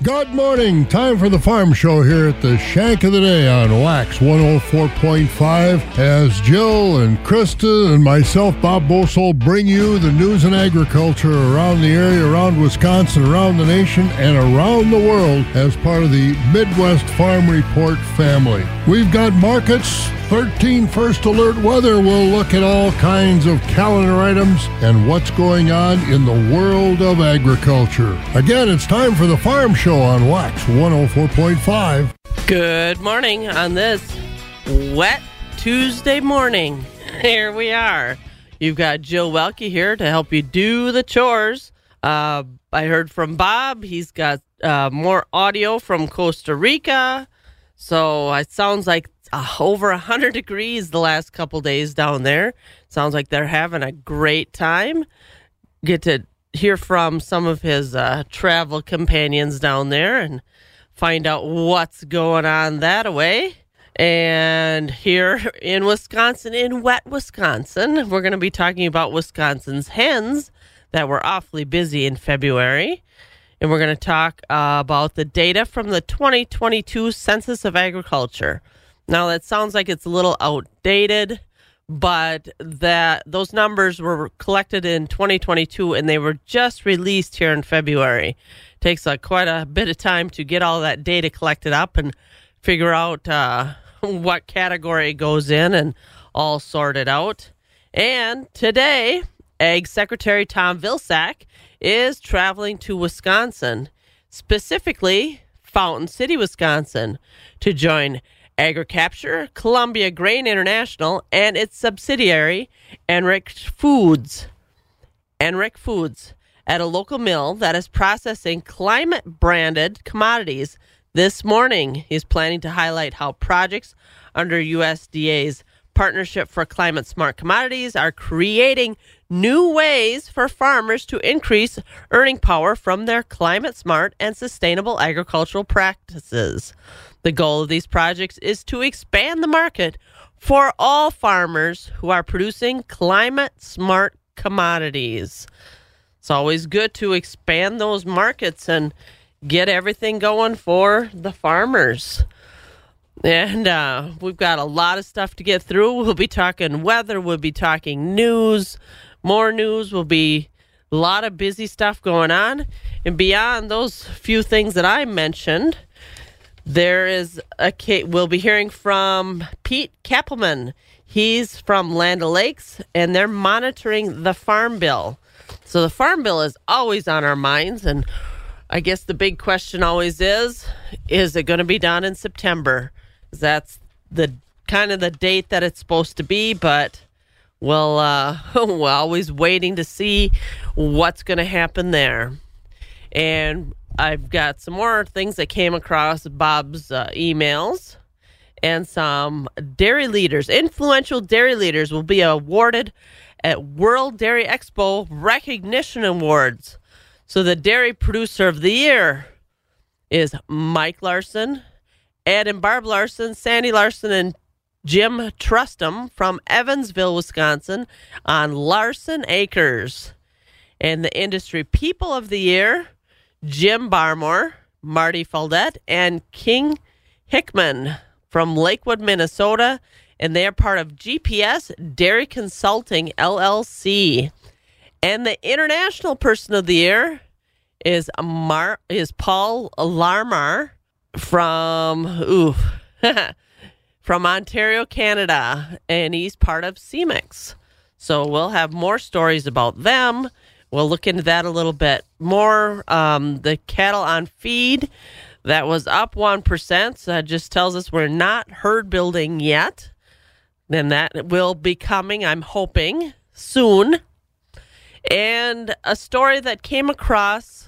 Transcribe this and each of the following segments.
Good morning. Time for the Farm Show here at the Shank of the Day on Wax 104.5 as Jill and Krista and myself, Bob Bosol, bring you the news and agriculture around the area, around Wisconsin, around the nation, and around the world as part of the Midwest Farm Report family. We've got markets, 13 first alert weather. We'll look at all kinds of calendar items and what's going on in the world of agriculture. Again, it's time for the Farm Show on Wax 104.5. Good morning on this wet Tuesday morning. Here we are. You've got Jill Welke here to help you do the chores. I heard from Bob. He's got more audio from Costa Rica. So it sounds like over 100 degrees the last couple days down there. Sounds like they're having a great time. Get to hear from some of his travel companions down there and find out what's going on that way. And here in Wisconsin, in wet Wisconsin, we're going to be talking about Wisconsin's hens that were awfully busy in February. And we're going to talk about the data from the 2022 Census of Agriculture. Now, that sounds like it's a little outdated, but those numbers were collected in 2022, and they were just released here in February. It takes quite a bit of time to get all that data collected up and figure out what category it goes in and all sorted out. And today, Ag Secretary Tom Vilsack is traveling to Wisconsin, specifically Fountain City, Wisconsin, to join AgriCapture, Columbia Grain International, and its subsidiary, Enric Foods, at a local mill that is processing climate-branded commodities. This morning, he's planning to highlight how projects under USDA's Partnership for Climate Smart Commodities are creating new ways for farmers to increase earning power from their climate smart and sustainable agricultural practices. The goal of these projects is to expand the market for all farmers who are producing climate smart commodities. It's always good to expand those markets and get everything going for the farmers. And we've got a lot of stuff to get through. We'll be talking weather. We'll be talking news. More news. Will be a lot of busy stuff going on. And beyond those few things that I mentioned, we'll be hearing from Pete Kappelman. He's from Land O'Lakes, and they're monitoring the Farm Bill. So the Farm Bill is always on our minds, and I guess the big question always is it going to be done in September? That's the kind of the date that it's supposed to be, but we're always waiting to see what's going to happen there. And I've got some more things that came across Bob's emails, and some dairy leaders, influential dairy leaders, will be awarded at World Dairy Expo Recognition Awards. So the Dairy Producer of the Year is Mike Larson, Ed and Barb Larson, Sandy Larson, and Jim Trustum from Evansville, Wisconsin, on Larson Acres. And the Industry People of the Year, Jim Barmore, Marty Faldette, and King Hickman from Lakewood, Minnesota, and they are part of GPS Dairy Consulting, LLC. And the International Person of the Year is Paul Larmar from Ontario, Canada, and he's part of CEMEX. So we'll have more stories about them. We'll look into that a little bit more. The cattle on feed, that was up 1%. So that just tells us we're not herd building yet. Then that will be coming, I'm hoping, soon. And a story that came across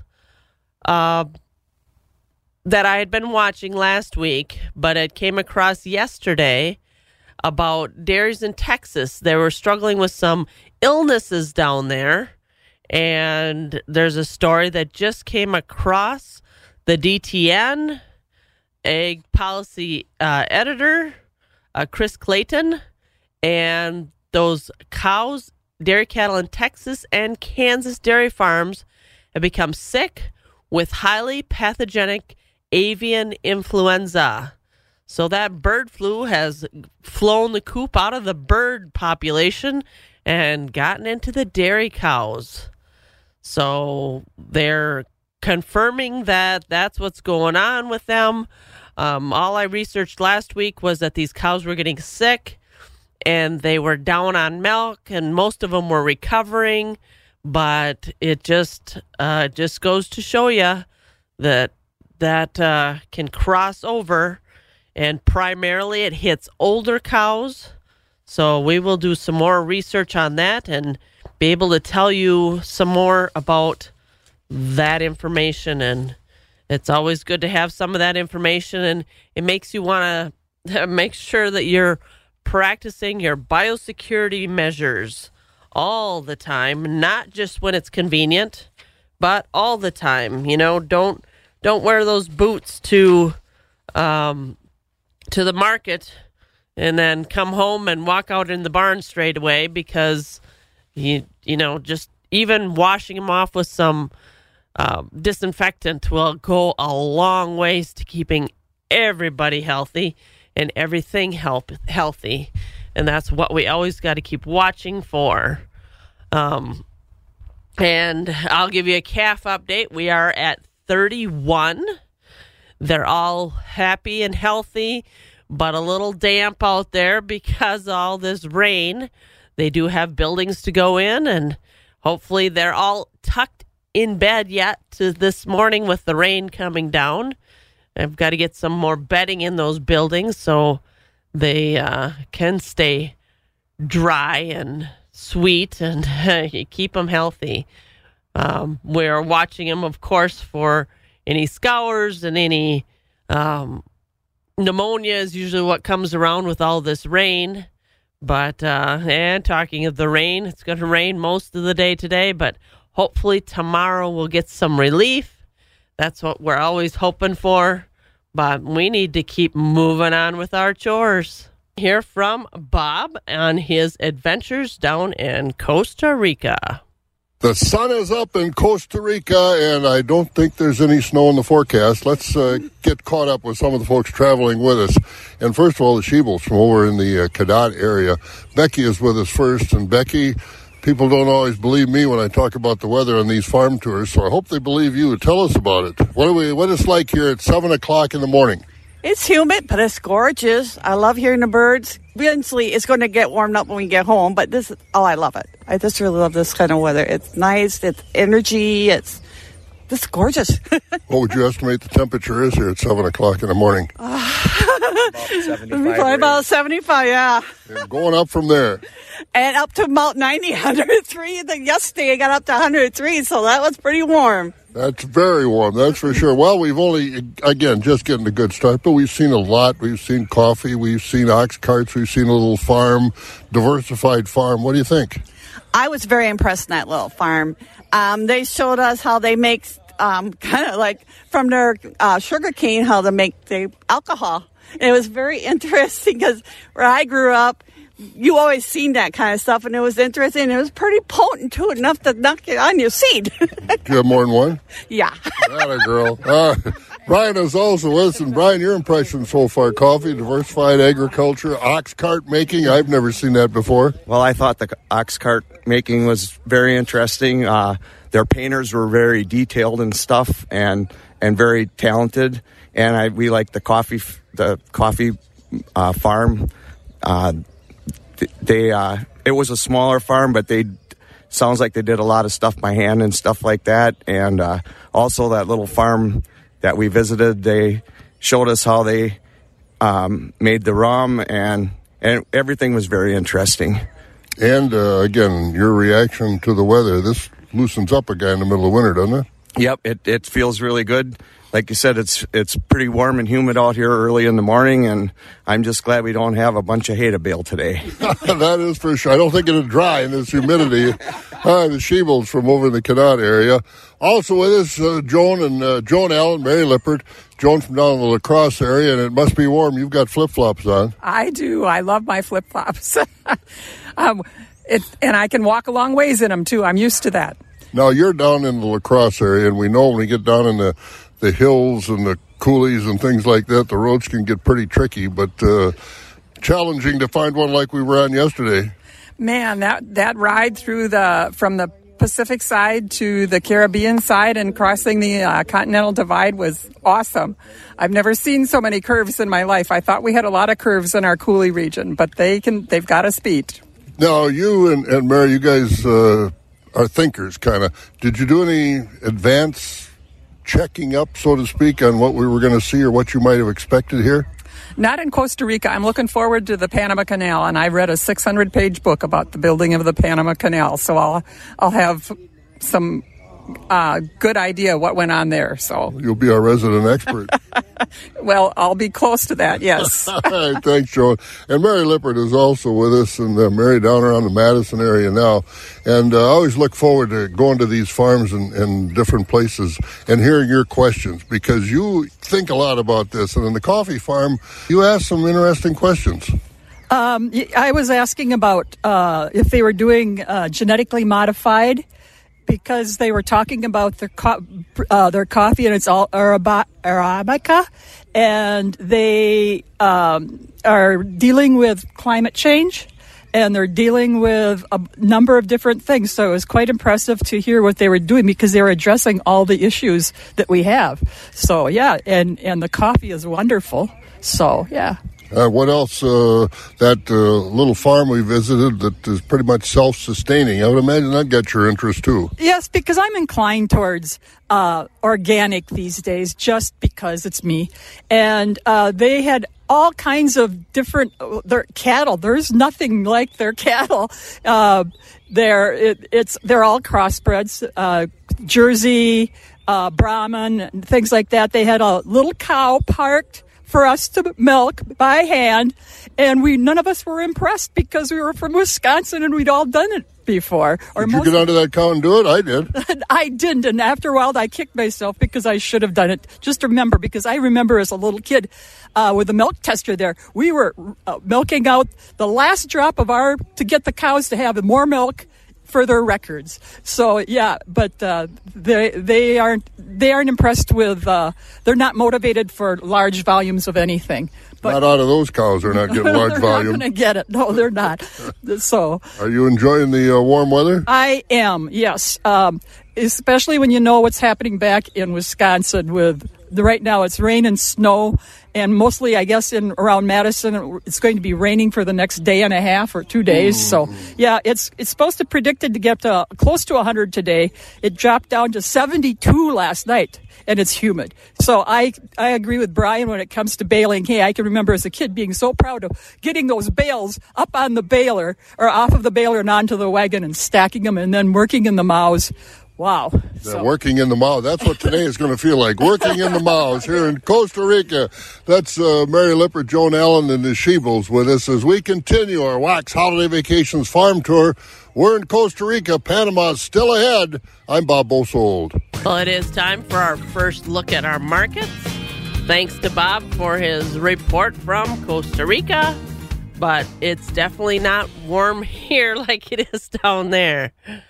that I had been watching last week, but it came across yesterday about dairies in Texas. They were struggling with some illnesses down there. And there's a story that just came across the DTN Ag Policy Editor, Chris Clayton, and those dairy cattle in Texas and Kansas dairy farms have become sick with highly pathogenic avian influenza. So that bird flu has flown the coop out of the bird population and gotten into the dairy cows. So they're confirming that that's what's going on with them. All I researched last week was that these cows were getting sick and they were down on milk, and most of them were recovering. But it just goes to show you that can cross over, and primarily it hits older cows. So we will do some more research on that and be able to tell you some more about that information. And it's always good to have some of that information, and it makes you want to make sure that you're practicing your biosecurity measures all the time, not just when it's convenient, but all the time. You know, don't wear those boots to the market and then come home and walk out in the barn straight away, because you know, just even washing them off with some disinfectant will go a long ways to keeping everybody healthy and everything healthy. And that's what we always got to keep watching for. And I'll give you a calf update. We are at 31. They're all happy and healthy, but a little damp out there because of all this rain. They do have buildings to go in, and hopefully they're all tucked in bed yet to this morning with the rain coming down. I've got to get some more bedding in those buildings so they can stay dry and sweet and keep them healthy. We're watching them, of course, for any scours and any pneumonia is usually what comes around with all this rain. But, and talking of the rain, it's going to rain most of the day today, but hopefully tomorrow we'll get some relief. That's what we're always hoping for. But we need to keep moving on with our chores. Hear from Bob on his adventures down in Costa Rica. The sun is up in Costa Rica, and I don't think there's any snow in the forecast. Let's get caught up with some of the folks traveling with us. And first of all, the Sheebles from over in the Cadott area. Becky is with us first. And Becky, people don't always believe me when I talk about the weather on these farm tours, so I hope they believe you. Tell us about it. What it's like here at 7 o'clock in the morning. It's humid, but it's gorgeous. I love hearing the birds. Eventually, it's going to get warmed up when we get home, but I love it. I just really love this kind of weather. It's nice. It's energy. It's gorgeous. What would you estimate the temperature is here at 7 o'clock in the morning? About 75, yeah. And going up from there. And up to about 90, 103. Yesterday, I got up to 103, so that was pretty warm. That's very warm, that's for sure. Well, we've only, again, just getting a good start, but we've seen a lot. We've seen coffee, we've seen ox carts, we've seen a little farm, diversified farm. What do you think? I was very impressed in that little farm. They showed us how they make, kind of like from their sugar cane, how to make the alcohol. It was very interesting because where I grew up, you always seen that kind of stuff, and it was interesting. It was pretty potent, too, enough to knock it on your seat. Do you have more than one? Yeah. Atta girl. Brian is also with us. And Brian, your impression so far, coffee, diversified agriculture, ox cart making. I've never seen that before. Well, I thought the ox cart making was very interesting. Their painters were very detailed and stuff and very talented. And we like the coffee farm. It was a smaller farm, but sounds like they did a lot of stuff by hand and stuff like that. And also that little farm that we visited, they showed us how they made the rum, and everything was very interesting. And again, your reaction to the weather. This loosens up a guy in the middle of winter, doesn't it? Yep, it feels really good. Like you said, it's pretty warm and humid out here early in the morning, and I'm just glad we don't have a bunch of hay to bale today. That is for sure. I don't think it'll dry in this humidity. The Sheebles from over in the Cadott area. Also with us, Joan Allen, Mary Lippert. Joan from down in the La Crosse area, and it must be warm. You've got flip-flops on. I do. I love my flip-flops. And I can walk a long ways in them, too. I'm used to that. Now, you're down in the La Crosse area, and we know when we get down in the hills and the coulees and things like that, the roads can get pretty tricky, but challenging to find one like we were on yesterday. Man, that ride through from the Pacific side to the Caribbean side and crossing the Continental Divide was awesome. I've never seen so many curves in my life. I thought we had a lot of curves in our coulee region, but they've got us beat. Now, you and Mary, you guys are thinkers, kind of. Did you do any advance checking up, so to speak, on what we were going to see or what you might have expected here? Not in Costa Rica. I'm looking forward to the Panama Canal, and I read a 600-page book about the building of the Panama Canal, so I'll have some good idea what went on there. So you'll be our resident expert. Well, I'll be close to that, yes. All right, thanks, Joan. And Mary Lippert is also with us, and Mary down around the Madison area now. And I always look forward to going to these farms and different places and hearing your questions, because you think a lot about this. And in the coffee farm, you ask some interesting questions. I was asking about if they were doing genetically modified, because they were talking about their coffee, and it's all Arabica, and they are dealing with climate change, and they're dealing with a number of different things. So it was quite impressive to hear what they were doing, because they were addressing all the issues that we have. So, yeah, and the coffee is wonderful. So, yeah. What else? That little farm we visited that is pretty much self-sustaining. I would imagine that got your interest too. Yes, because I'm inclined towards organic these days, just because it's me. And they had all kinds of different their cattle. There's nothing like their cattle. They're all crossbreds, Jersey, Brahman, things like that. They had a little cow parked for us to milk by hand, and none of us were impressed, because we were from Wisconsin and we'd all done it before. Did you get onto that cow and do it? I did. I didn't, and after a while I kicked myself because I should have done it. Just remember, because I remember as a little kid with the milk tester there, we were milking out the last drop of to get the cows to have more milk for their records. So yeah, but they aren't impressed with. They're not motivated for large volumes of anything. But not out of those cows. They're not getting large volume. They're not going to get it. No, they're not. So. Are you enjoying the warm weather? I am. Yes, especially when you know what's happening back in Wisconsin with. Right now it's rain and snow, and mostly I guess around Madison it's going to be raining for the next day and a half or 2 days. So yeah, it's supposed to predicted to get close to 100 today. It dropped down to 72 last night, and it's humid. So I agree with Brian when it comes to baling hay. I can remember as a kid being so proud of getting those bales up on the baler or off of the baler and onto the wagon and stacking them and then working in the mows. Wow. Working in the mows. That's what today is going to feel like. Working in the mows here in Costa Rica. That's Mary Lippert, Joan Allen, and the Shevels with us as we continue our Wax Holiday Vacations Farm Tour. We're in Costa Rica. Panama's still ahead. I'm Bob Bosold. Well, it is time for our first look at our markets. Thanks to Bob for his report from Costa Rica. But it's definitely not warm here like it is down there.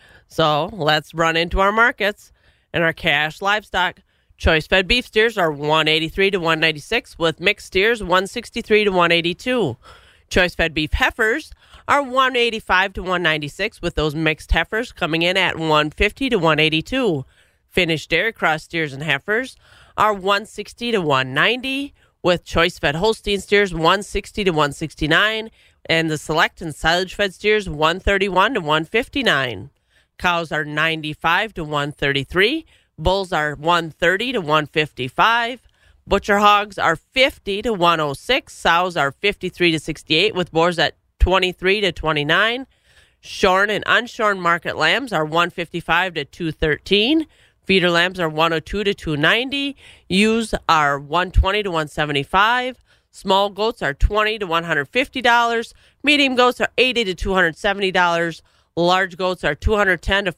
So let's run into our markets. And our cash livestock, choice fed beef steers are 183 to 196, with mixed steers 163 to 182. Choice fed beef heifers are 185 to 196, with those mixed heifers coming in at 150 to 182. Finished dairy cross steers and heifers are 160 to 190, with choice fed Holstein steers 160 to 169, and the select and silage fed steers 131 to 159. Cows are 95 to 133. Bulls are 130 to 155. Butcher hogs are 50 to 106. Sows are 53 to 68, with boars at 23 to 29. Shorn and unshorn market lambs are 155 to 213. Feeder lambs are 102 to 290. Ewes are 120 to 175. Small goats are $20 to $150. Medium goats are $80 to $270. Large goats are $210 to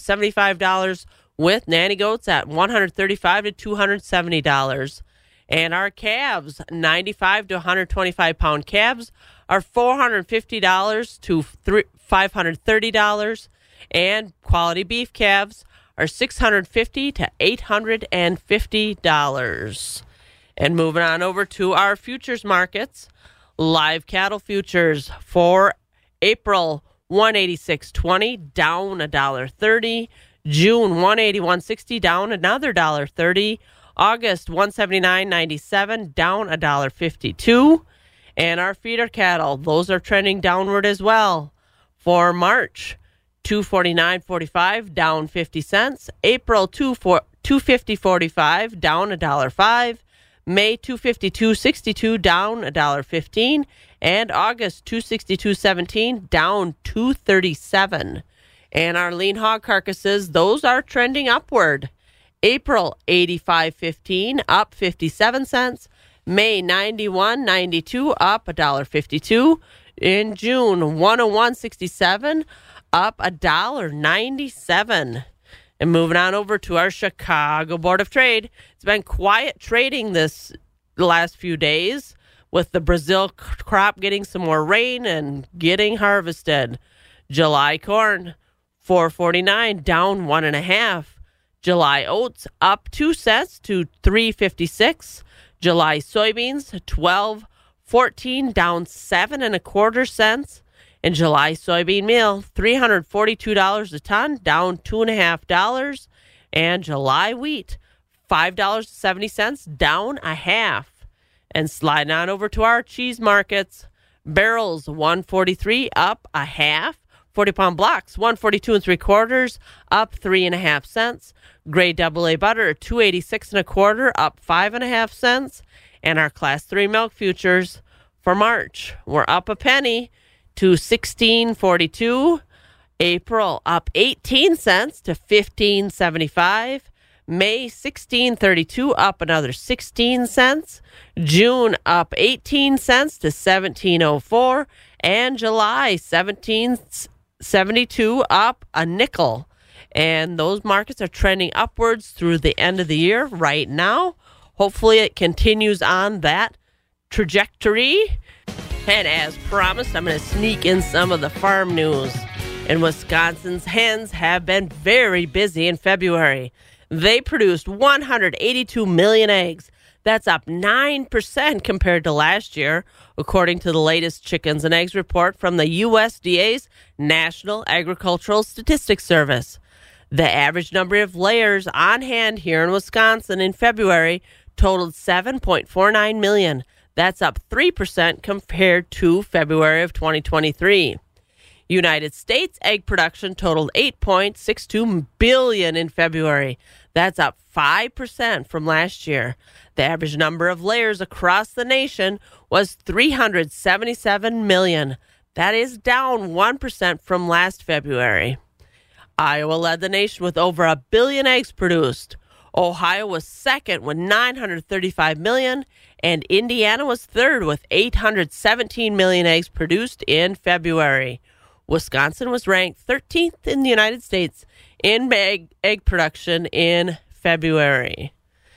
$475, with nanny goats at $135 to $270. And our calves, 95 to 125 pound calves, are $450 to $530. And quality beef calves are $650 to $850. And moving on over to our futures markets, live cattle futures for April 186.20 down $1.30. June 181.60 down another $1.30. August 179.97 down $1.52. And our feeder cattle, those are trending downward as well. For March, 249.45 down 50 cents. April 250.45 down $1.05. May 252.62 down $1.15. And August 262.17 down $2.37. And our lean hog carcasses, those are trending upward. April 85.15 up 57 cents. May 91.92 up $1.52. In June 101.67 up $1.97. And moving on over to our Chicago Board of Trade. It's been quiet trading the last few days with the Brazil crop getting some more rain and getting harvested. July corn, $4.49, down 1.5. July oats up 2 cents to $3.56. July soybeans, $12.14, down 7.25 cents. And July soybean meal, $342 a ton, down $2.50. And July wheat, $5.70, down a half. And sliding on over to our cheese markets, barrels $1.43, up a half. 40-pound blocks $1.42 3/4, up 3.5 cents. Grade AA butter $2.86 1/4, up 5.5 cents. And our Class 3 milk futures for March, we're up a penny to $16.42. April up 18 cents to $15.75. May $16.32, up another 16 cents. June up 18 cents to $17.04. And July $17.72, up a nickel. And those markets are trending upwards through the end of the year right now. Hopefully it continues on that trajectory. And as promised, I'm going to sneak in some of the farm news. And Wisconsin's hens have been very busy in February. They produced 182 million eggs. That's up 9% compared to last year, according to the latest Chickens and Eggs report from the USDA's National Agricultural Statistics Service. The average number of layers on hand here in Wisconsin in February totaled 7.49 million. That's up 3% compared to February of 2023. United States egg production totaled 8.62 billion in February. That's up 5% from last year. The average number of layers across the nation was 377 million. That is down 1% from last February. Iowa led the nation with over 1 billion eggs produced. Ohio was second with 935 million, and Indiana was third with 817 million eggs produced in February. Wisconsin was ranked 13th in the United States in egg production in February.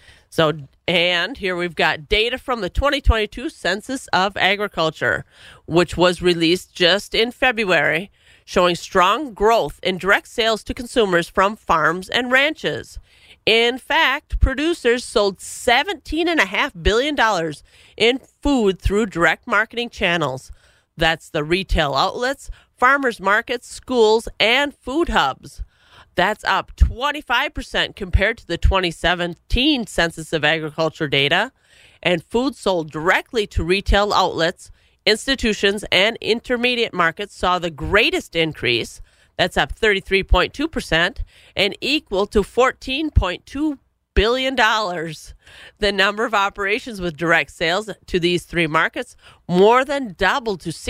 And here we've got data from the 2022 Census of Agriculture, which was released just in February, showing strong growth in direct sales to consumers from farms and ranches. In fact, producers sold $17.5 billion in food through direct marketing channels. That's the retail outlets, farmers markets, schools, and food hubs. That's up 25% compared to the 2017 Census of Agriculture data. And food sold directly to retail outlets, institutions, and intermediate markets saw the greatest increase. That's up 33.2% and equal to $14.2 billion. The number of operations with direct sales to these three markets more than doubled to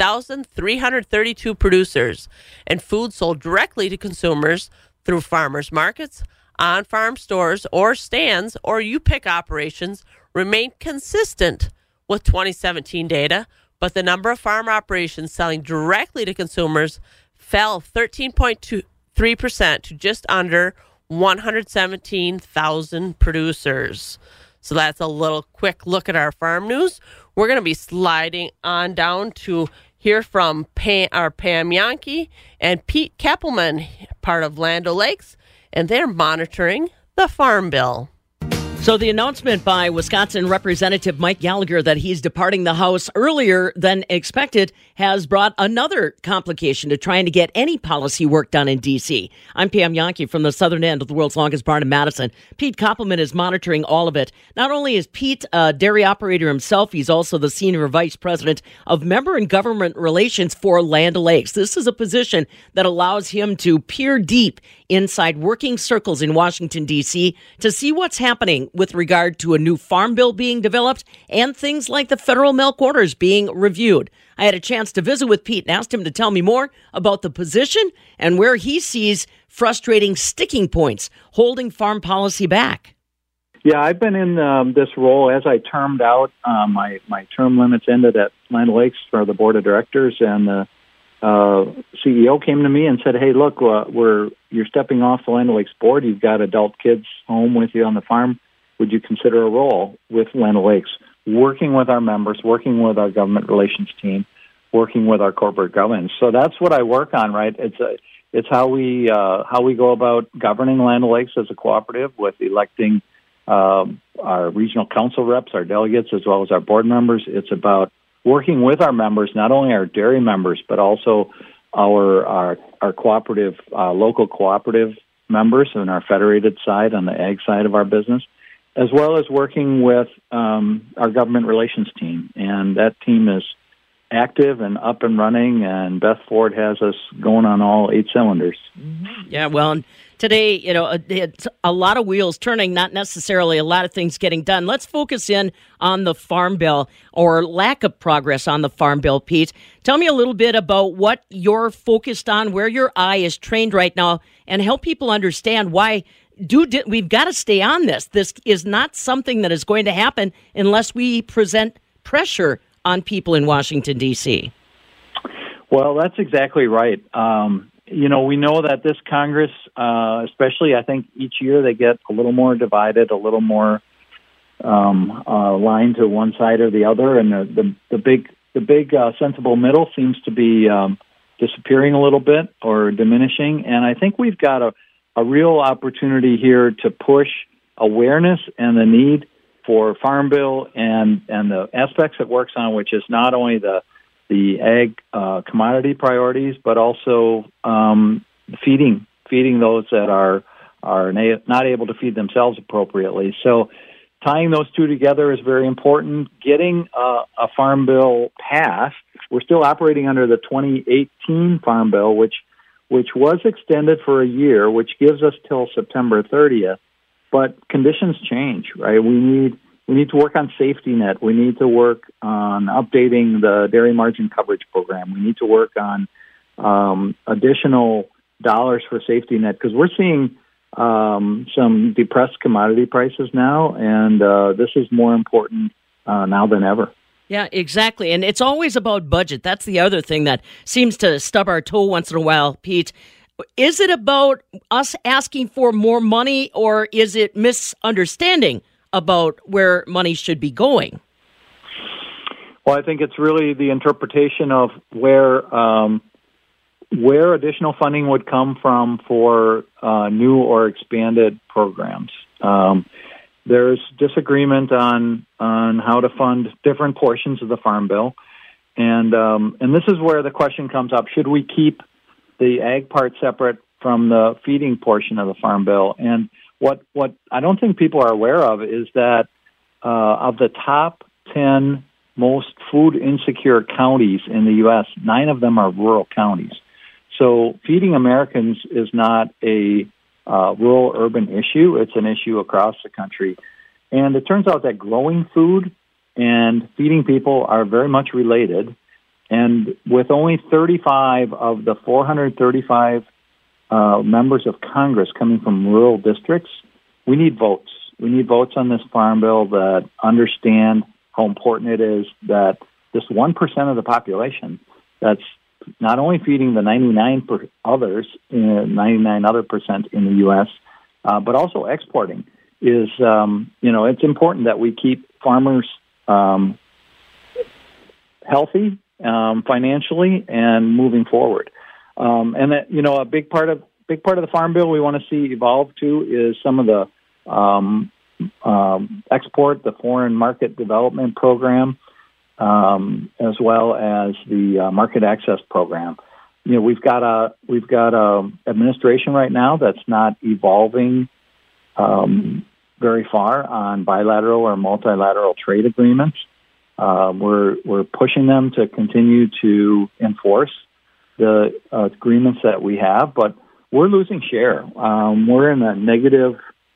60,332 producers. And food sold directly to consumers through farmers markets, on-farm stores, or stands, or U-Pick operations remained consistent with 2017 data, but the number of farm operations selling directly to consumers fell 13.3% to just under 117,000 producers. So that's a little quick look at our farm news. We're going to be sliding on down to hear from Pam Yankee and Pete Kappelman, part of Land O'Lakes, and they're monitoring the Farm Bill. So the announcement by Wisconsin Representative Mike Gallagher that he's departing the House earlier than expected has brought another complication to trying to get any policy work done in D.C. I'm Pam Yankee from the southern end of the world's longest barn in Madison. Pete Koppelman is monitoring all of it. Not only is Pete a dairy operator himself, he's also the senior vice president of member and government relations for Land O'Lakes. This is a position that allows him to peer deep inside working circles in Washington, D.C. to see what's happening with regard to a new farm bill being developed and things like the federal milk orders being reviewed. I had a chance to visit with Pete and asked him to tell me more about the position and where he sees frustrating sticking points holding farm policy back. Yeah, I've been in this role as I termed out. My term limits ended at Land O'Lakes for the board of directors, and the CEO came to me and said, "Hey, look, you're stepping off the Land O'Lakes board. You've got adult kids home with you on the farm. Would you consider a role with Land O'Lakes, working with our members, working with our government relations team, working with our corporate governance?" So that's what I work on, right? It's how we go about governing Land O'Lakes as a cooperative, with electing our regional council reps, our delegates, as well as our board members. It's about working with our members, not only our dairy members, but also our cooperative, local cooperative members on our federated side, on the ag side of our business, as well as working with our government relations team. And that team is active and up and running, and Beth Ford has us going on all 8 cylinders. Yeah, well, today, it's a lot of wheels turning, not necessarily a lot of things getting done. Let's focus in on the Farm Bill, or lack of progress on the Farm Bill, Pete. Tell me a little bit about what you're focused on, where your eye is trained right now, and help people understand why we've got to stay on this. This is not something that is going to happen unless we present pressure on people in Washington, D.C. Well, that's exactly right. We know that this Congress, especially, I think each year they get a little more divided, a little more aligned to one side or the other, and the big sensible middle seems to be disappearing a little bit or diminishing. And I think we've got a real opportunity here to push awareness and the need for Farm Bill and the aspects it works on, which is not only the ag commodity priorities, but also feeding those that are not able to feed themselves appropriately. So tying those two together is very important. Getting a Farm Bill passed. We're still operating under the 2018 Farm Bill, which was extended for a year, which gives us till September 30th. But conditions change, right? We need to work on safety net. We need to work on updating the dairy margin coverage program. We need to work on additional dollars for safety net, because we're seeing some depressed commodity prices now, and this is more important now than ever. Yeah, exactly. And it's always about budget. That's the other thing that seems to stub our toe once in a while, Pete. Is it about us asking for more money, or is it misunderstanding about where money should be going? Well, I think it's really the interpretation of where additional funding would come from for new or expanded programs. There's disagreement on how to fund different portions of the Farm Bill, and this is where the question comes up: should we keep the ag part separate from the feeding portion of the Farm Bill? And what I don't think people are aware of is that of the top 10 most food insecure counties in the U.S., 9 of them are rural counties. So feeding Americans is not a rural-urban issue. It's an issue across the country. And it turns out that growing food and feeding people are very much related. And with only 35 of the 435 members of Congress coming from rural districts, we need votes. We need votes on this Farm Bill that understand how important it is that this 1% of the population that's not only feeding the 99 other percent in the U.S., but also exporting is, it's important that we keep farmers healthy financially and moving forward. And that, a big part of the Farm Bill we want to see evolve too is some of the the foreign market development program, as well as the market access program. We've got a administration right now that's not evolving very far on bilateral or multilateral trade agreements. We're pushing them to continue to enforce the agreements that we have, but we're losing share. We're in a negative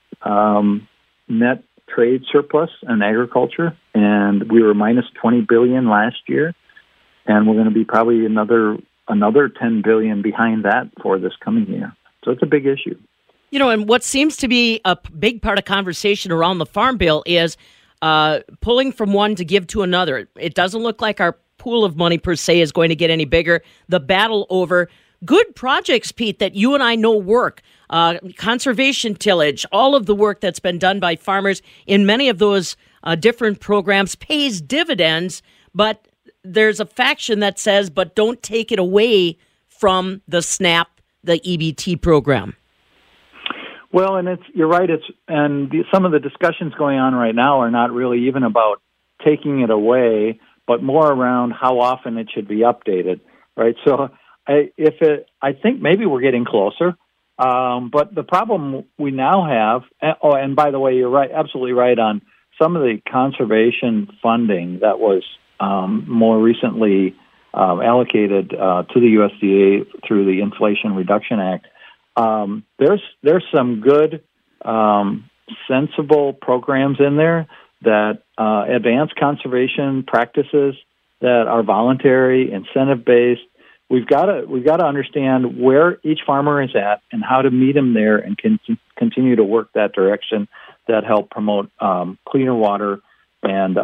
net trade surplus in agriculture, and we were minus $20 billion last year, and we're going to be probably another $10 billion behind that for this coming year. So it's a big issue. And what seems to be a big part of conversation around the Farm Bill is pulling from one to give to another. It doesn't look like our pool of money per se is going to get any bigger. The battle over good projects, Pete, that you and I know work, conservation tillage, all of the work that's been done by farmers in many of those different programs pays dividends, but there's a faction that says, but don't take it away from the SNAP, the EBT program. Well, and you're right. Some of the discussions going on right now are not really even about taking it away, but more around how often it should be updated, right? So I think maybe we're getting closer. But the problem we now have, and by the way, you're right, absolutely right on some of the conservation funding that was more recently allocated to the USDA through the Inflation Reduction Act. There's some good, sensible programs in there that advance conservation practices that are voluntary, incentive-based. We've got to understand where each farmer is at and how to meet them there, and continue to work that direction that help promote cleaner water and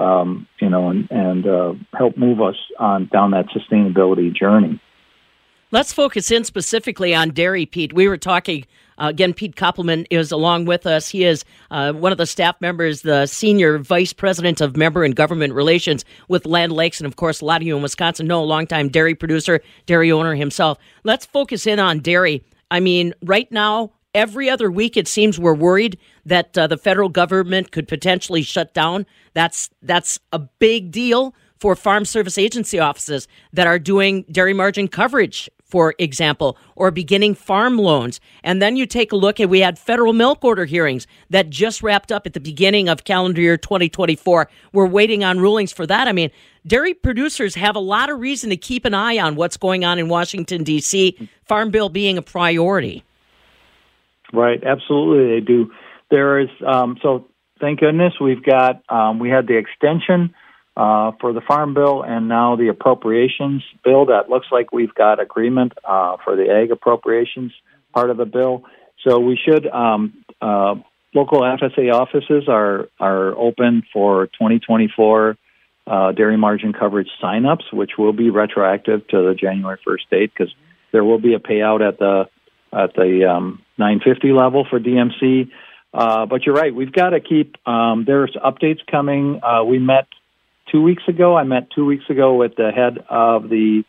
help move us down that sustainability journey. Let's focus in specifically on dairy, Pete. We were talking, again, Pete Koppelman is along with us. He is one of the staff members, the Senior Vice President of Member and Government Relations with Land Lakes. And, of course, a lot of you in Wisconsin know a longtime dairy producer, dairy owner himself. Let's focus in on dairy. I mean, right now, every other week it seems we're worried that the federal government could potentially shut down. That's a big deal for Farm Service Agency offices that are doing dairy margin coverage, for example, or beginning farm loans. And then you take a look at, we had federal milk order hearings that just wrapped up at the beginning of calendar year 2024. We're waiting on rulings for that. I mean, dairy producers have a lot of reason to keep an eye on what's going on in Washington, D.C., Farm Bill being a priority. Right, absolutely they do. There is, so thank goodness we had the extension for the Farm Bill, and now the appropriations bill. That looks like we've got agreement for the ag appropriations part of the bill. So we should, local FSA offices are open for 2024 dairy margin coverage signups, which will be retroactive to the January 1st date, because there will be a payout at the 950 level for DMC. But you're right, we've got to keep, there's updates coming. We met 2 weeks ago. I met 2 weeks ago with the head of the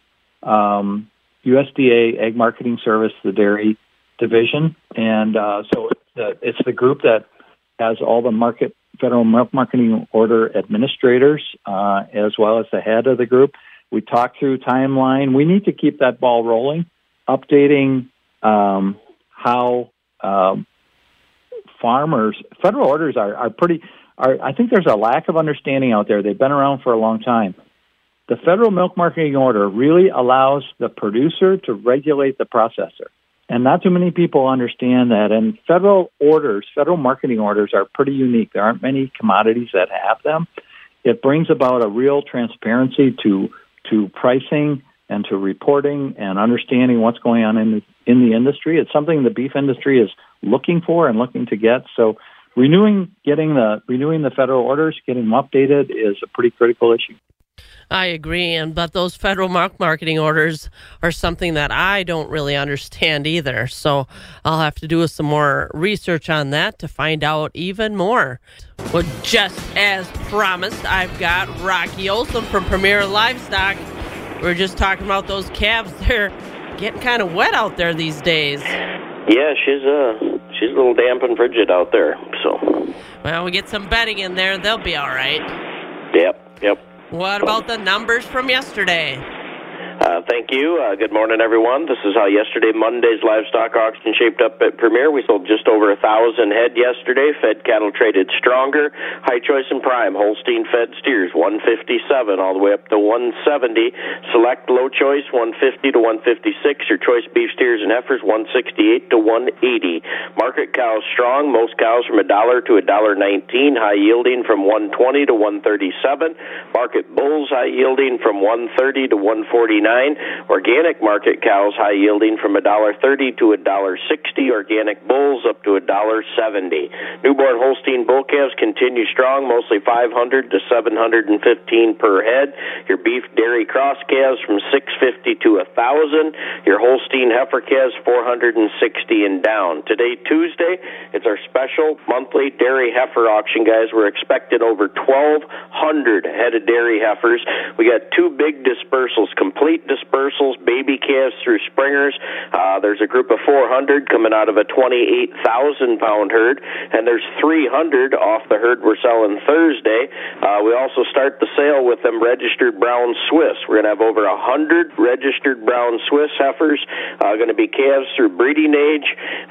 USDA Ag Marketing Service, the dairy division. And so it's the group that has all the federal milk marketing order administrators, as well as the head of the group. We talked through timeline. We need to keep that ball rolling, updating how farmers, federal orders are pretty... I think there's a lack of understanding out there. They've been around for a long time. The federal milk marketing order really allows the producer to regulate the processor. And not too many people understand that. And federal marketing orders are pretty unique. There aren't many commodities that have them. It brings about a real transparency to pricing and to reporting and understanding what's going on in the industry. It's something the beef industry is looking for and looking to get. So renewing the federal orders, getting them updated is a pretty critical issue. I agree, but those federal marketing orders are something that I don't really understand either. So I'll have to do some more research on that to find out even more. Well, just as promised, I've got Rocky Olson from Premier Livestock We were just talking about those calves. They're getting kind of wet out there these days. Yeah, she's a little damp and frigid out there. So. Well, we get some bedding in there, they'll be all right. Yep. What about the numbers from yesterday? Thank you. Good morning, everyone. This is how yesterday, Monday's livestock auction shaped up at Premier. We sold just over 1,000 head yesterday. Fed cattle traded stronger. High Choice and Prime Holstein fed steers 157 all the way up to 170. Select Low Choice 150 to 156. Your choice beef steers and heifers 168 to 180. Market cows strong. Most cows from $1 to $1.19. High yielding from 120 to 137. Market bulls high yielding from 130 to 149. Organic market cows high yielding from $1.30 to $1.60. Organic bulls up to $1.70. Newborn Holstein bull calves continue strong, mostly 500 to 715 per head. Your beef dairy cross calves from 650 to 1,000. Your Holstein heifer calves 460 and down. Today, Tuesday, it's our special monthly dairy heifer auction, guys. We're expecting over 1,200 head of dairy heifers. We got two big dispersals, complete dispersals, baby calves through springers. There's a group of 400 coming out of a 28,000-pound herd, and there's 300 off the herd we're selling Thursday. We also start the sale with them registered brown Swiss. We're going to have over 100 registered brown Swiss heifers, going to be calves through breeding age,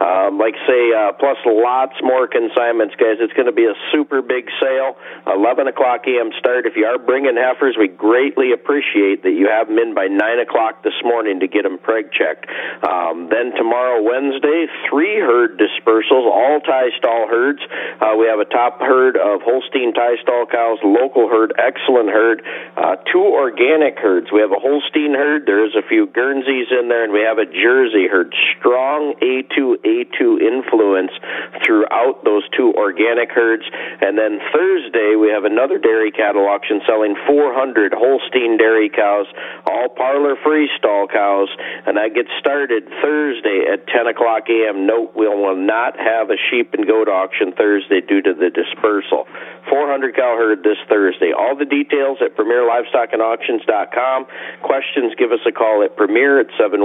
plus lots more consignments, guys. It's going to be a super big sale. 11 o'clock a.m. start. If you are bringing heifers, we greatly appreciate that you have them in by 9 o'clock this morning to get them preg checked. Then tomorrow, Wednesday, 3 herd dispersals, all tie stall herds. We have a top herd of Holstein tie stall cows, local herd, excellent herd, 2 organic herds. We have a Holstein herd, there's a few Guernseys in there, and we have a Jersey herd. Strong A2 influence throughout those 2 organic herds. And then Thursday, we have another dairy cattle auction selling 400 Holstein dairy cows, all parlor-free stall cows, and that gets started Thursday at 10 o'clock a.m. Note, we will not have a sheep and goat auction Thursday due to the dispersal. 400 cow herd this Thursday. All the details at PremierLivestockAndAuctions.com. Questions, give us a call at Premier at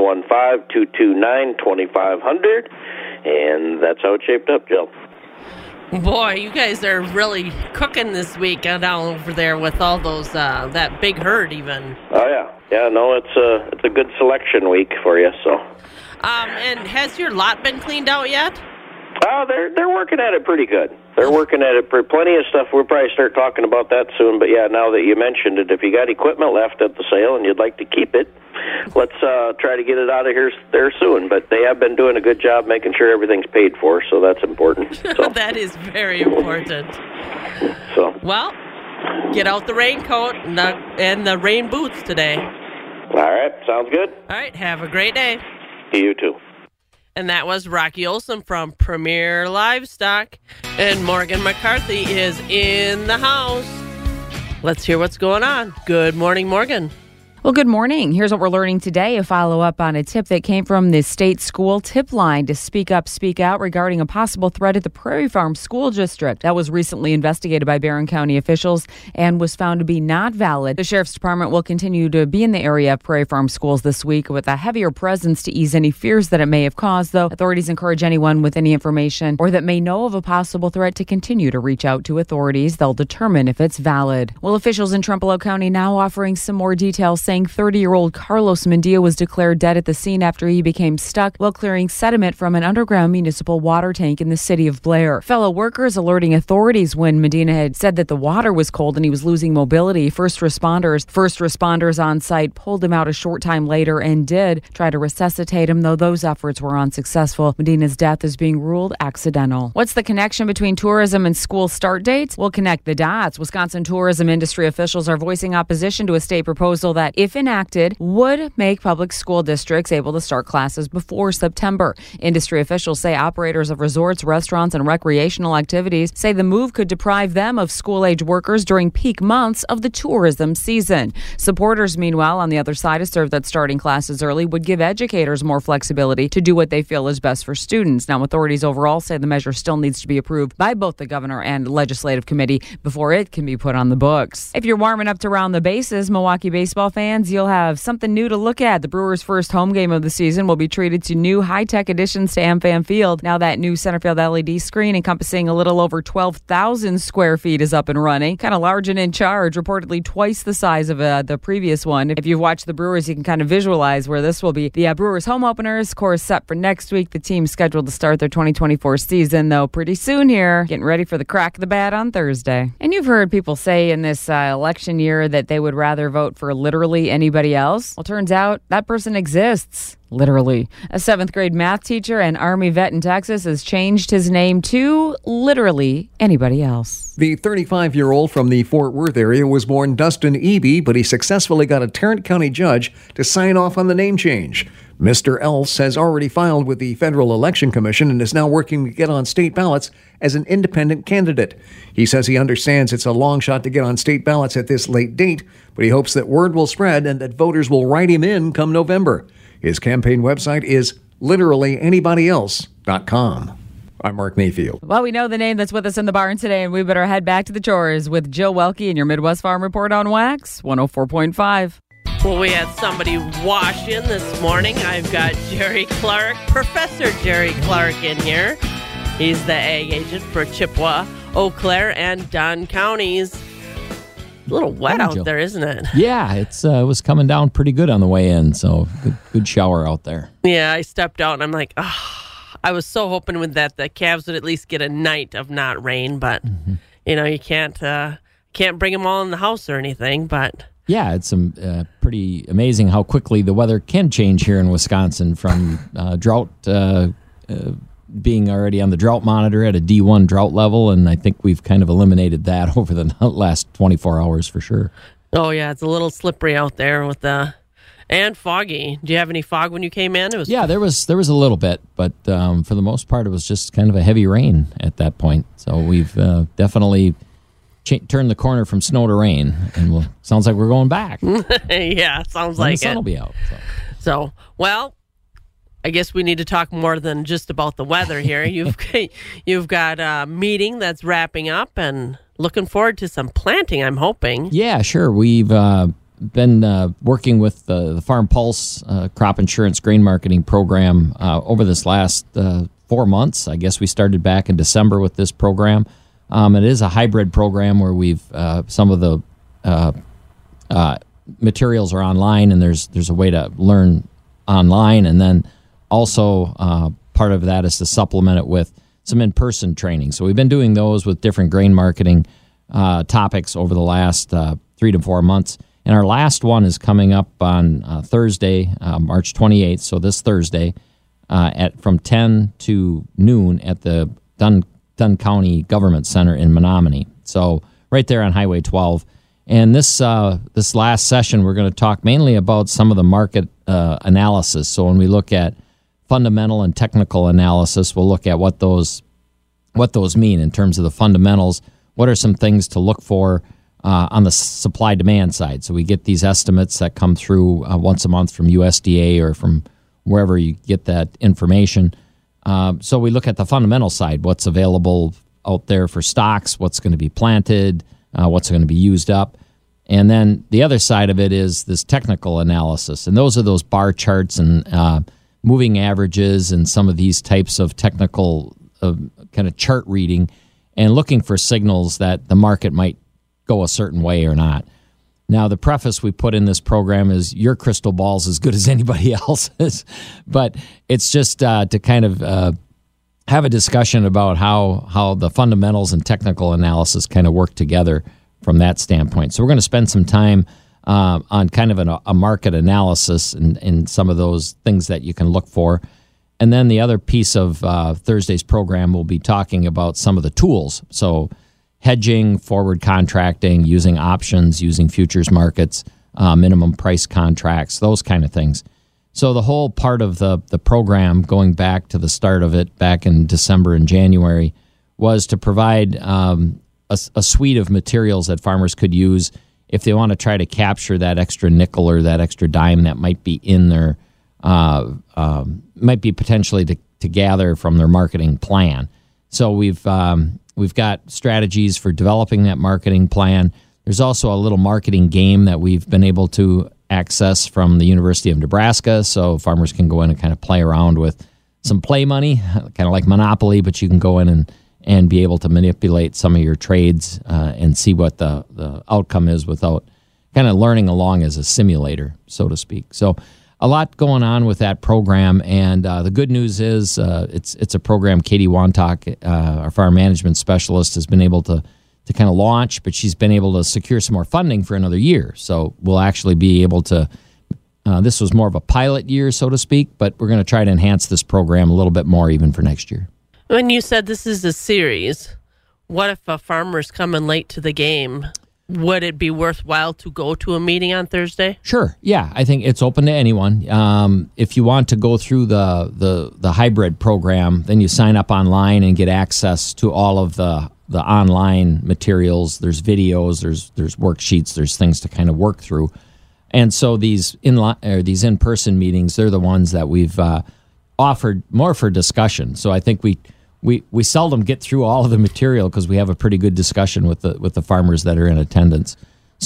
715-229-2500. And that's how it shaped up, Jill. Boy, you guys are really cooking this week down over there with all those that big herd even. Oh yeah, no, it's a good selection week for you. So. And has your lot been cleaned out yet? Oh, they're working at it pretty good. They're working at it. Plenty of stuff. We'll probably start talking about that soon. But yeah, now that you mentioned it, if you got equipment left at the sale and you'd like to keep it, let's try to get it out of here there soon. But they have been doing a good job making sure everything's paid for, so that's important. So. That is very important. So well, get out the raincoat and the rain boots today. All right, sounds good. All right, have a great day. You too. And that was Rocky Olson from Premier Livestock. And Morgan McCarthy is in the house. Let's hear what's going on. Good morning, Morgan. Well, good morning. Here's what we're learning today. A follow-up on a tip that came from the state school tip line to speak up, speak out regarding a possible threat at the Prairie Farm School District. That was recently investigated by Barron County officials and was found to be not valid. The Sheriff's Department will continue to be in the area of Prairie Farm schools this week with a heavier presence to ease any fears that it may have caused, though authorities encourage anyone with any information or that may know of a possible threat to continue to reach out to authorities. They'll determine if it's valid. Well, officials in Trempealeau County now offering some more details, saying 30-year-old Carlos Mendia was declared dead at the scene after he became stuck while clearing sediment from an underground municipal water tank in the city of Blair. Fellow workers alerting authorities when Medina had said that the water was cold and he was losing mobility. First responders on site pulled him out a short time later and did try to resuscitate him, though those efforts were unsuccessful. Medina's death is being ruled accidental. What's the connection between tourism and school start dates? We'll connect the dots. Wisconsin tourism industry officials are voicing opposition to a state proposal that, if enacted, would make public school districts able to start classes before September. Industry officials say operators of resorts, restaurants, and recreational activities say the move could deprive them of school-age workers during peak months of the tourism season. Supporters, meanwhile, on the other side, assert that starting classes early would give educators more flexibility to do what they feel is best for students. Now, authorities overall say the measure still needs to be approved by both the governor and legislative committee before it can be put on the books. If you're warming up to round the bases, Milwaukee baseball fans, fans, you'll have something new to look at. The Brewers' first home game of the season will be treated to new high-tech additions to AmFam Field. Now that new center field LED screen encompassing a little over 12,000 square feet is up and running. Kind of large and in charge, reportedly twice the size of the previous one. If you've watched the Brewers, you can kind of visualize where this will be. The Brewers home openers, of course, set for next week. The team's scheduled to start their 2024 season, though, pretty soon here, getting ready for the crack of the bat on Thursday. And you've heard people say in this election year that they would rather vote for literally anybody else. Well, turns out that person exists. Literally. A 7th grade math teacher and Army vet in Texas has changed his name to literally anybody else. The 35-year-old from the Fort Worth area was born Dustin Eby, but he successfully got a Tarrant County judge to sign off on the name change. Mr. Else has already filed with the Federal Election Commission and is now working to get on state ballots as an independent candidate. He says he understands it's a long shot to get on state ballots at this late date, but he hopes that word will spread and that voters will write him in come November. His campaign website is literallyanybodyelse.com. I'm Mark Mayfield. Well, we know the name that's with us in the barn today, and we better head back to the chores with Jill Welke and your Midwest Farm Report on Wax 104.5. Well, we had somebody wash in this morning. I've got Jerry Clark, Professor Jerry Clark in here. He's the ag agent for Chippewa, Eau Claire, and Dunn counties. A little wet out there, isn't it? Yeah, it was coming down pretty good on the way in, so good shower out there. Yeah, I stepped out and I'm like, I was so hoping with that the Cavs would at least get a night of not rain, but you can't bring them all in the house or anything, but. Yeah, it's pretty amazing how quickly the weather can change here in Wisconsin from drought being already on the drought monitor at a D1 drought level, and I think we've kind of eliminated that over the last 24 hours for sure. Oh, yeah, it's a little slippery out there and foggy. Do you have any fog when you came in? Yeah, there was a little bit, but for the most part, it was just kind of a heavy rain at that point. So we've definitely turned the corner from snow to rain, and sounds like we're going back. Yeah, sounds like it. The sun will be out. So, well, I guess we need to talk more than just about the weather here. You've got a meeting that's wrapping up, and looking forward to some planting, I'm hoping. Yeah, sure. We've been working with the Farm Pulse crop insurance grain marketing program over this last 4 months. I guess we started back in December with this program. It is a hybrid program where we've some of the materials are online, and there's a way to learn online, and then also part of that is to supplement it with some in-person training. So we've been doing those with different grain marketing topics over the last 3 to 4 months. And our last one is coming up on Thursday, March 28th, so this Thursday, from 10 to noon at the Dunn County Government Center in Menominee. So right there on Highway 12. And this last session, we're going to talk mainly about some of the market analysis. So when we look at fundamental and technical analysis, we'll look at what those mean in terms of the fundamentals. What are some things to look for on the supply-demand side? So we get these estimates that come through once a month from USDA or from wherever you get that information. So we look at the fundamental side, what's available out there for stocks, what's going to be planted, what's going to be used up. And then the other side of it is this technical analysis. And those are those bar charts and moving averages and some of these types of technical kind of chart reading and looking for signals that the market might go a certain way or not. Now, the preface we put in this program is your crystal ball's as good as anybody else's, but it's just to kind of have a discussion about how the fundamentals and technical analysis kind of work together from that standpoint. So we're going to spend some time on kind of a market analysis and some of those things that you can look for. And then the other piece of Thursday's program will be talking about some of the tools. So hedging, forward contracting, using options, using futures markets, minimum price contracts, those kind of things. So the whole part of the program, going back to the start of it back in December and January, was to provide a suite of materials that farmers could use if they want to try to capture that extra nickel or that extra dime that might be in their, might be potentially to gather from their marketing plan. So we've got strategies for developing that marketing plan. There's also a little marketing game that we've been able to access from the University of Nebraska, so farmers can go in and kind of play around with some play money, kind of like Monopoly, but you can go in and be able to manipulate some of your trades and see what the outcome is without kind of learning along as a simulator, so to speak. So a lot going on with that program, and the good news is it's a program Katie Wantock, our farm management specialist, has been able to kind of launch, but she's been able to secure some more funding for another year. So we'll actually be able to, this was more of a pilot year, so to speak, but we're going to try to enhance this program a little bit more even for next year. When you said this is a series, what if a farmer's coming late to the game? Would it be worthwhile to go to a meeting on Thursday? Sure. Yeah, I think it's open to anyone. If you want to go through the hybrid program, then you sign up online and get access to all of the online materials. There's videos, there's worksheets, there's things to kind of work through. And so these in-person meetings, they're the ones that we've offered more for discussion. So I think we seldom get through all of the material because we have a pretty good discussion with the farmers that are in attendance.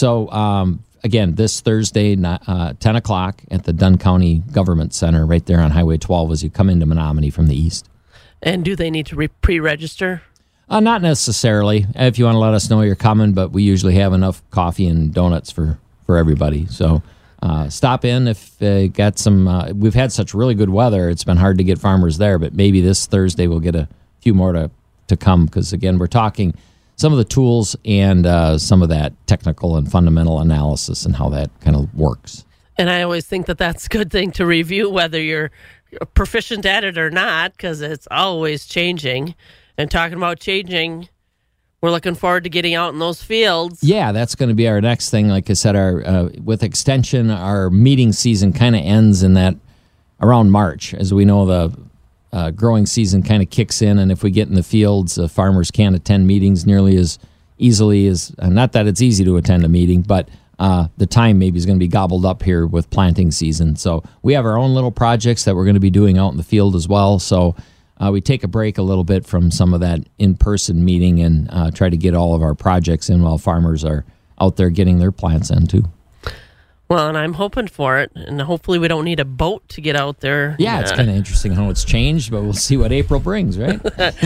So again, this Thursday, 10 o'clock at the Dunn County Government Center right there on Highway 12 as you come into Menominee from the east. And do they need to pre-register? Not necessarily. If you want to let us know you're coming, but we usually have enough coffee and donuts for everybody. So stop in if got some. We've had such really good weather; it's been hard to get farmers there. But maybe this Thursday we'll get a few more to come because again, we're talking some of the tools and some of that technical and fundamental analysis and how that kind of works. And I always think that that's a good thing to review, whether you're proficient at it or not, because it's always changing. And talking about changing, we're looking forward to getting out in those fields. Yeah, that's going to be our next thing. Like I said, our with extension, our meeting season kind of ends in that around March. As we know, the growing season kind of kicks in, and if we get in the fields, farmers can't attend meetings nearly as easily as, not that it's easy to attend a meeting, but the time maybe is going to be gobbled up here with planting season. So we have our own little projects that we're going to be doing out in the field as well. So we take a break a little bit from some of that in-person meeting and try to get all of our projects in while farmers are out there getting their plants in too. Well, and I'm hoping for it, and hopefully we don't need a boat to get out there. Yeah, it's kind of interesting how it's changed, but we'll see what April brings, right?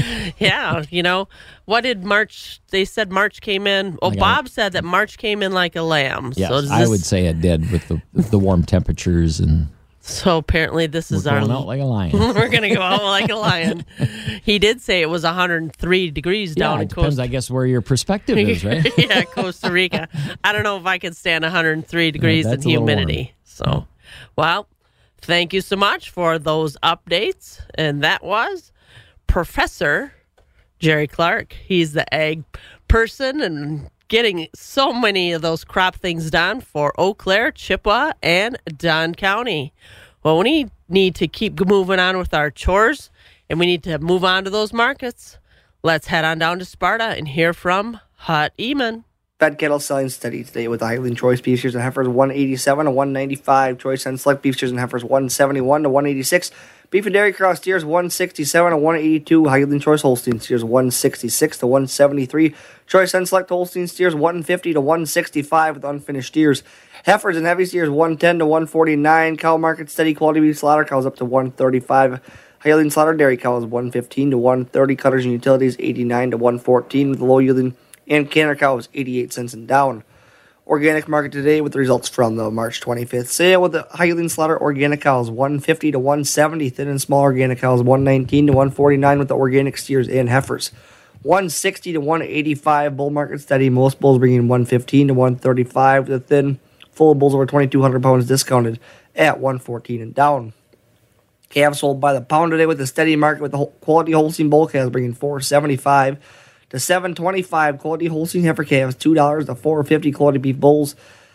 Yeah, what did March, they said March came in, Bob said that March came in like a lamb. Yes, so I would say it did with the warm temperatures and... So apparently this is we're going out like a lion. We're going to go out like a lion. He did say it was 103 degrees down in Costa Rica. Depends, I guess, where your perspective is, right? Yeah, Costa Rica. I don't know if I could stand 103 degrees and humidity. So, well, thank you so much for those updates. And that was Professor Jerry Clark. He's the ag person and getting so many of those crop things done for Eau Claire, Chippewa, and Dunn County. Well, we need to keep moving on with our chores, and we need to move on to those markets. Let's head on down to Sparta and hear from Hut Eamon. Fed cattle selling steady today with the Highland Choice beef steers and heifers 187 to 195. Choice and select beef steers and heifers 171 to 186. Beef and dairy cross steers 167 to 182. Highland Choice Holstein steers 166 to 173. Choice and select Holstein steers 150 to 165 with unfinished steers. Heifers and heavy steers 110 to 149. Cow market steady quality beef slaughter cows up to 135. Highland slaughter dairy cows 115 to 130. Cutters and utilities 89 to 114 with low yielding and canner cows 88 cents and down. Organic market today with the results from the March 25th sale with the Highland slaughter organic cows 150 to 170, thin and small organic cows 119 to 149 with the organic steers and heifers. 160 to 185 bull market steady, most bulls bringing 115 to 135 with the thin, full bulls over 2,200 pounds discounted at 114 and down. Calves sold by the pound today with the steady market with the quality Holstein bull calves bringing 475 to 725 quality Holstein heifer calves, $2 to 450 quality beef bulls,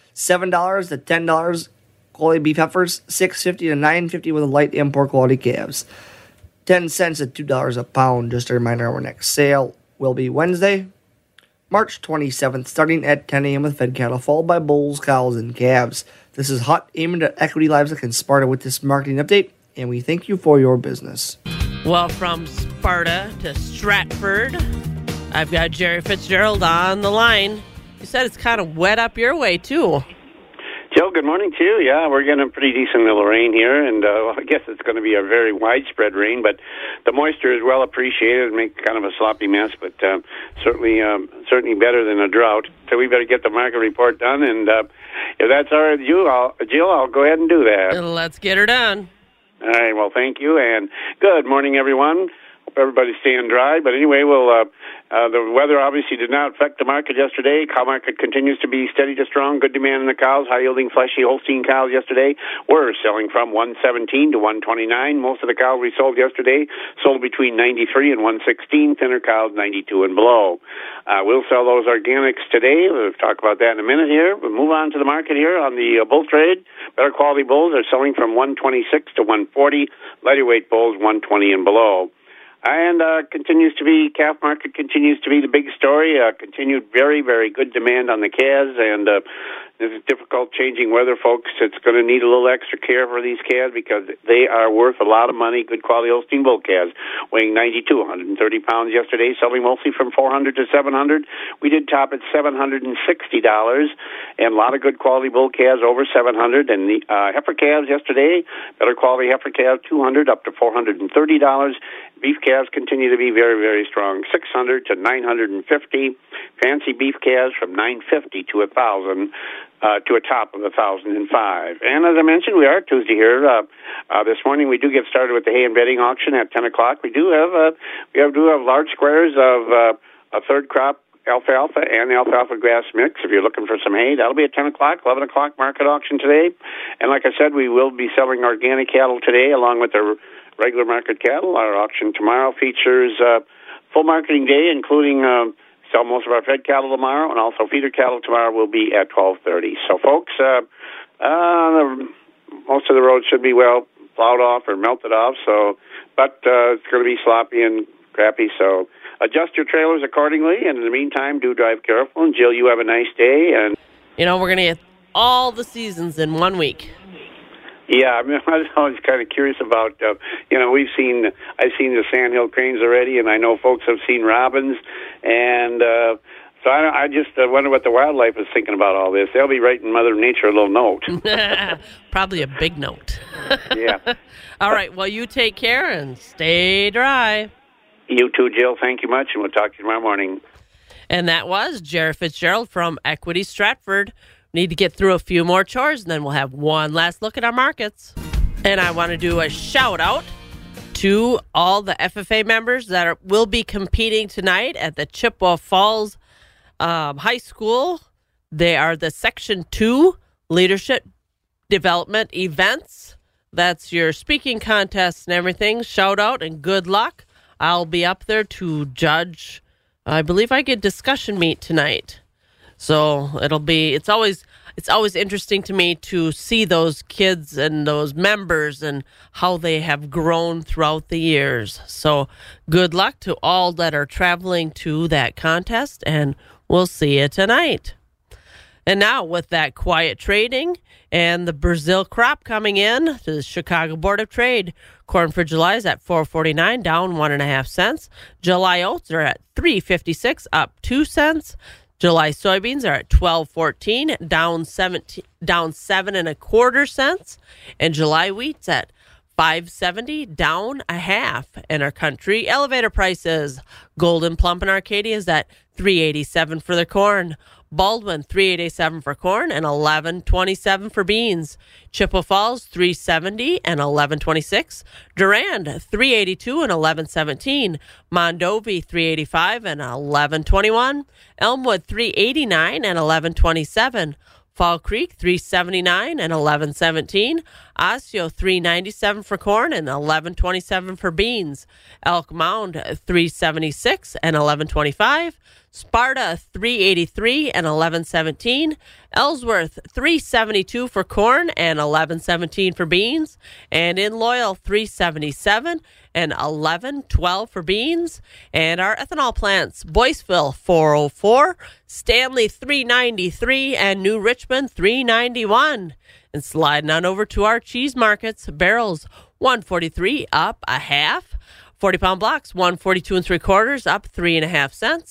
$7 to $10 quality beef heifers, $6.50 to $9.50 with a light import quality calves, 10 cents to $2 a pound. Just a reminder, our next sale will be Wednesday, March 27th, starting at 10 a.m. with fed cattle, followed by bulls, cows, and calves. This is Hut Eamon at Equity Livestock in Sparta with this marketing update, and we thank you for your business. Well, from Sparta to Stratford, I've got Jerry Fitzgerald on the line. You said it's kind of wet up your way, too. Joe, good morning to you. Yeah, we're getting a pretty decent little rain here, and I guess it's going to be a very widespread rain, but the moisture is well appreciated and make kind of a sloppy mess, but certainly better than a drought. So we better get the market report done, and if that's all right with you, Jill, I'll go ahead and do that. Let's get her done. All right, well, thank you, and good morning, everyone. Hope everybody's staying dry, but anyway, the weather obviously did not affect the market yesterday. Cow market continues to be steady to strong. Good demand in the cows. High-yielding, fleshy Holstein cows yesterday were selling from 117 to 129. Most of the cows we sold yesterday sold between 93 and 116. Thinner cows, 92 and below. We'll sell those organics today. We'll talk about that in a minute here. We'll move on to the market here on the bull trade. Better quality bulls are selling from 126 to 140. Lighter weight bulls, 120 and below. And calf market continues to be the big story. Continued very, very good demand on the calves, and this is difficult changing weather, folks. It's going to need a little extra care for these calves because they are worth a lot of money. Good quality Holstein bull calves, weighing 92, 130 pounds yesterday, selling mostly from $400 to $700. We did top at $760, and a lot of good quality bull calves over $700. And the heifer calves yesterday, better quality heifer calves, $200 up to $430. Beef calves continue to be very, very strong, $600 to $950. Fancy beef calves from $950 to $1,000 to a top of $1,005. And as I mentioned, we are Tuesday here. This morning we do get started with the hay and bedding auction at 10 o'clock. We do have large squares of a third crop alfalfa and alfalfa grass mix. If you're looking for some hay, that'll be at 10 o'clock, 11 o'clock market auction today. And like I said, we will be selling organic cattle today along with the regular market cattle. Our auction tomorrow features full marketing day, including sell most of our fed cattle tomorrow, and also feeder cattle tomorrow will be at 12:30. So, folks, most of the roads should be well plowed off or melted off. But it's going to be sloppy and crappy. So, adjust your trailers accordingly. And in the meantime, do drive careful. And Jill, you have a nice day. And we're going to get all the seasons in 1 week. Yeah, I mean, I was always kind of curious about, I've seen the sandhill cranes already, and I know folks have seen robins, and so I just wonder what the wildlife is thinking about all this. They'll be writing Mother Nature a little note. Probably a big note. Yeah. All right, well, you take care and stay dry. You too, Jill. Thank you much, and we'll talk to you tomorrow morning. And that was Jared Fitzgerald from Equity Stratford. Need to get through a few more chores, and then we'll have one last look at our markets. And I want to do a shout out to all the FFA members that will be competing tonight at the Chippewa Falls High School. They are the Section 2 Leadership Development Events. That's your speaking contests and everything. Shout out and good luck. I'll be up there to judge. I believe I get discussion meet tonight. So it's always interesting to me to see those kids and those members and how they have grown throughout the years. So good luck to all that are traveling to that contest, and we'll see you tonight. And now with that quiet trading and the Brazil crop coming in to the Chicago Board of Trade, corn for July is at $4.49, down 1.5 cents. July oats are at $3.56, up 2 cents. July soybeans are at $12.14, down 7.25 cents, and July wheat's at $5.70, down 0.5. And our country elevator prices: Golden Plump in Arcadia is at $3.87 for the corn. Baldwin, $3.87 for corn and $11.27 for beans. Chippewa Falls, $3.70 and $11.26. Durand, $3.82 and $11.17. Mondovi, $3.85 and $11.21. Elmwood, $3.89 and $11.27. Fall Creek, $3.79 and $11.17. Osseo, $3.97 for corn and $11.27 for beans. Elk Mound, $3.76 and $11.25. Sparta, $3.83 and $11.17. Ellsworth, $3.72 for corn and $11.17 for beans. And in Loyal, $3.77 and $11.12 for beans. And our ethanol plants: Boyceville, $4.04, Stanley, $3.93, and New Richmond, $3.91. And sliding on over to our cheese markets: Barrels, $1.43, up 0.5. 40-pound blocks, $1.42 3/4, up 3.5 cents.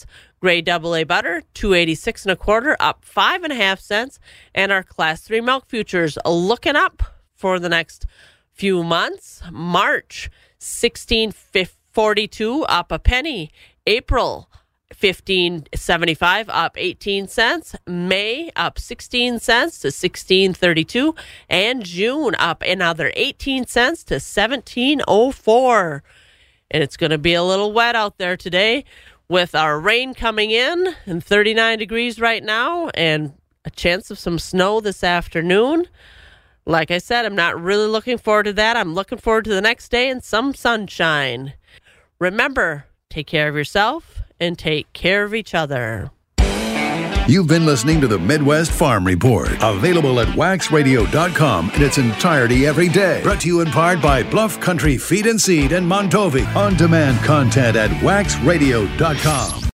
Grade AA butter, $2.86 1/4, up 5.5 cents. And our Class 3 milk futures looking up for the next few months. March, $16.42, up a penny. April, $15.75, up 18 cents. May, up 16 cents to $16.32. And June, up another 18 cents to $17.04. And it's going to be a little wet out there today with our rain coming in and 39 degrees right now and a chance of some snow this afternoon. Like I said, I'm not really looking forward to that. I'm looking forward to the next day and some sunshine. Remember, take care of yourself and take care of each other. You've been listening to the Midwest Farm Report, available at waxradio.com in its entirety every day. Brought to you in part by Bluff Country Feed and Seed and Montovi. On-demand content at waxradio.com.